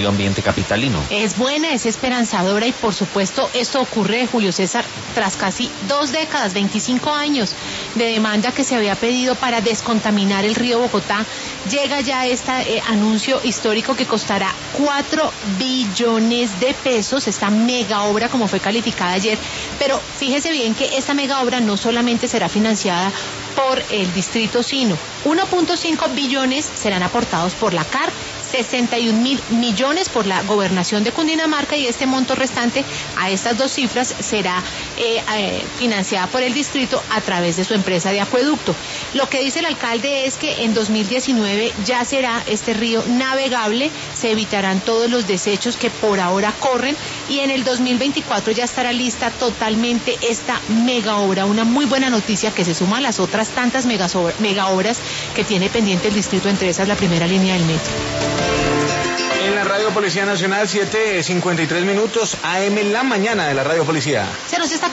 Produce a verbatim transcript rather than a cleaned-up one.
medio ambiente capitalino. Es buena, es esperanzadora y por supuesto esto ocurre, Julio César, tras casi dos décadas, veinticinco años de demanda que se había pedido para descontaminar el río Bogotá. Llega ya este eh, anuncio histórico que costará cuatro billones de pesos, esta mega obra como fue calificada ayer, pero fíjese bien que esta mega obra no solamente será financiada por el distrito, sino uno punto cinco billones serán aportados por la C A R, sesenta y un mil millones por la gobernación de Cundinamarca y este monto restante a estas dos cifras será eh, eh, financiada por el distrito a través de su empresa de acueducto. Lo que dice el alcalde es que en dos mil diecinueve ya será este río navegable, se evitarán todos los desechos que por ahora corren y en el dos mil veinticuatro ya estará lista totalmente esta mega obra, una muy buena noticia que se suma a las otras tantas mega, mega obras que tiene pendiente el distrito, entre esas la primera línea del metro. En la Radio Policía Nacional, siete cincuenta y tres minutos, A M, la mañana de la Radio Policía. Se nos está